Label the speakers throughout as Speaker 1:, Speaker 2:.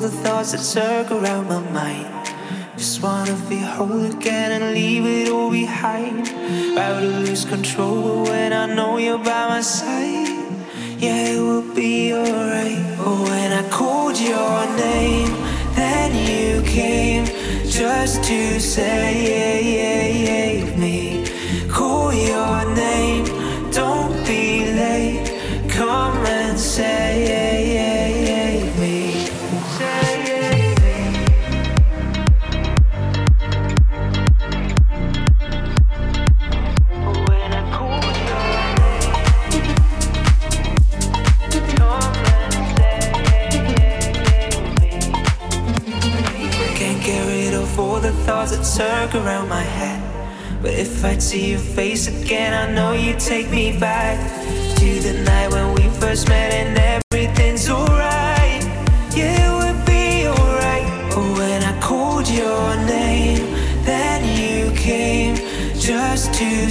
Speaker 1: the thoughts that circle around my mind. Just wanna feel whole again and leave it all behind. About to lose control, but when I know you're by my side, yeah, it will be alright. Oh, when I called your name, then you came just to save me. Call your name, don't be late. Come and save me. All the thoughts that circle around my head. But if I'd see your face again, I know you'd take me back to the night when we first met and everything's alright. Yeah, it would be alright. Oh, when I called your name, then you came just to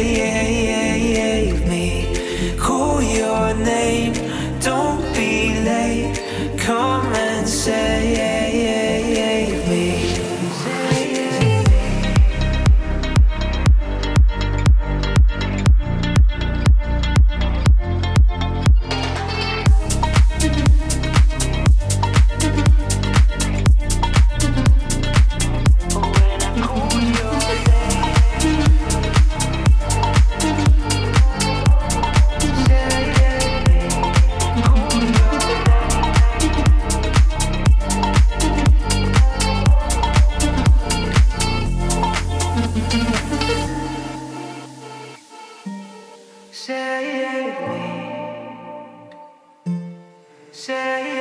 Speaker 1: save me. Call your name, don't be late. Come and save me. Save me, save